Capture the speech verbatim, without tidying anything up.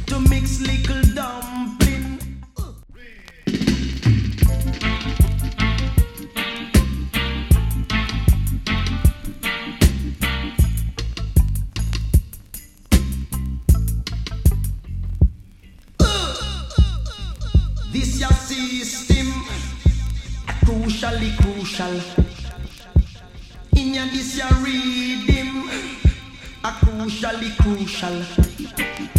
to mix little dumpling. This your system, crucially crucial. In your this your reading, a crucially crucial.